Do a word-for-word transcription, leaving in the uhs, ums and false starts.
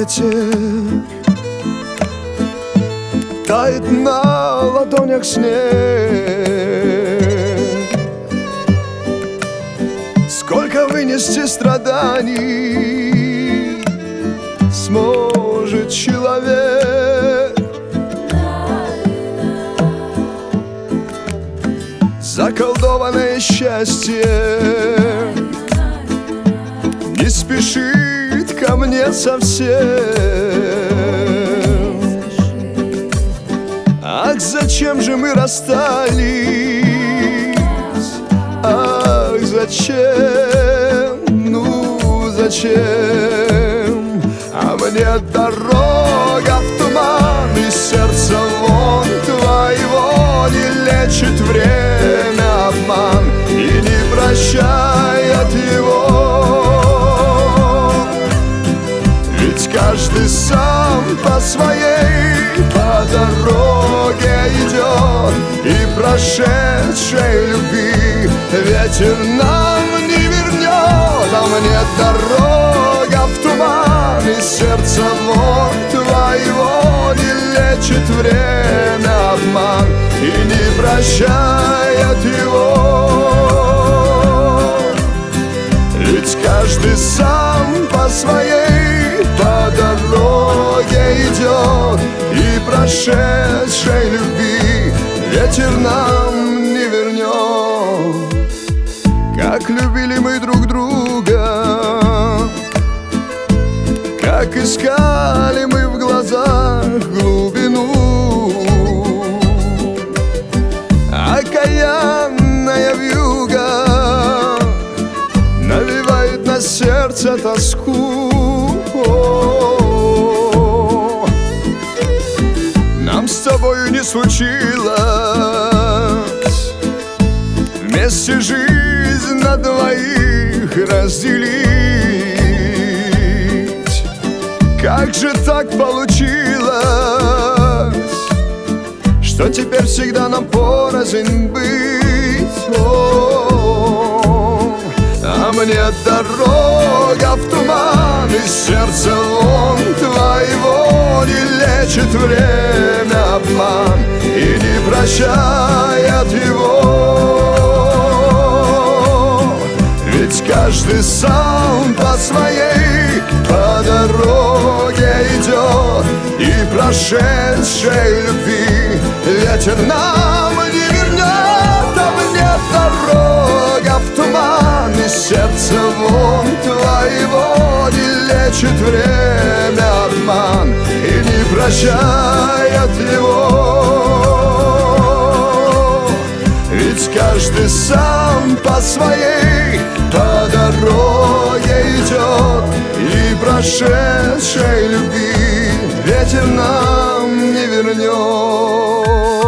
ветер, тает на ладонях снег. Сколько вынести страданий сможет человек? Заколдованное счастье не спешит ко мне совсем. Ах, зачем же мы расстались? Ах, зачем? Ну, зачем? А мне дорога в туман, и сердце вон твоего не лечит время обман и не прощает его. Ведь каждый сам по своей по дороге идет, и прошедшей любви ветер нам не вернет. А мне дорога в туман, и сердце вон твоего не лечит время обман и не прощает его. Ведь каждый сам по своей по дороге идет, и прошедшей любви ветер нам не вернет. Как любили мы друг друга, как искали мы в глазах глубину. Окаянная вьюга навевает на сердце тоску. Нам с тобою не случилось вместе жизнь на двоих разделить. Как же так получилось, что теперь всегда нам порознь быть? О, а мне дорога в туман, и сердце вон твоего не лечит время обман и не прощает его. Ведь каждый сам по своей по дороге идет, и прошедшей любви ветер нам не вернет. А мне дорога в туман, и сердце вон твоего не лечит время обман и не прощает его. Ведь каждый сам по своей по дороге идет, и прошедшей любви ветер нам не вернет.